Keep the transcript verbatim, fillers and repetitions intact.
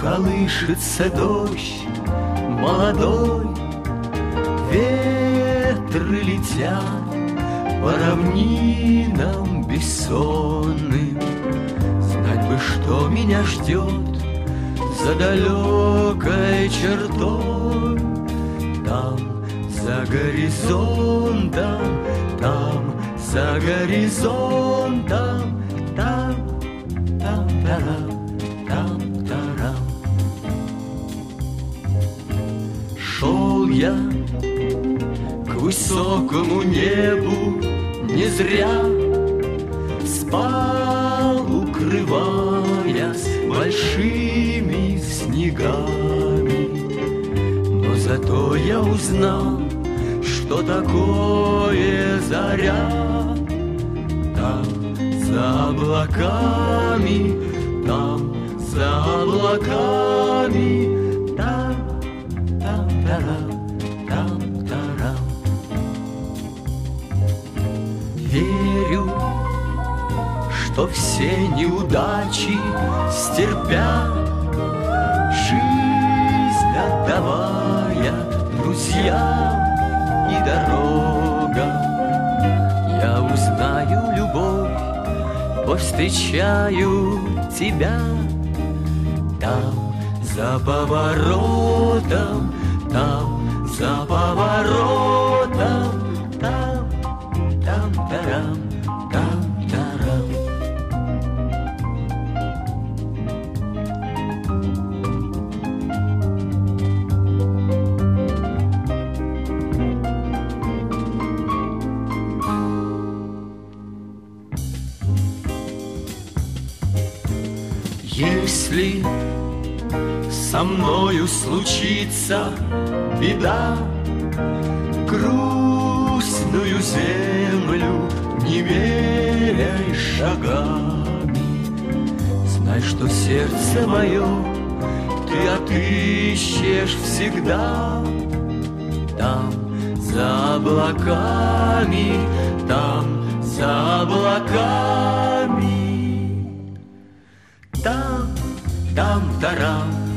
колышется дождь молодой, ветры летят по равнинам бессонным. Знать бы, что меня ждет за далекой чертой. Там, за горизонтом, там, за горизонтом, там, там, тарам, там, тарам. Шел я к высокому небу не зря, спал, укрываясь большими снегами. Но зато я узнал, что такое заря. Там, за облаками, там, за облаками, там, там, тарам, там, тарам. Верю, что все неудачи стерпя, жизнь отдавая друзьям и дорогам, я узнаю любовь, повстречаю тебя. Там, за поворотом, там, за поворотом, там, там, тарам, там, тарам. Если со мною случится беда, грустную землю не меряй шагами. Знай, что сердце мое ты отыщешь всегда. Там, за облаками, там, за облаками, там, там, тарам.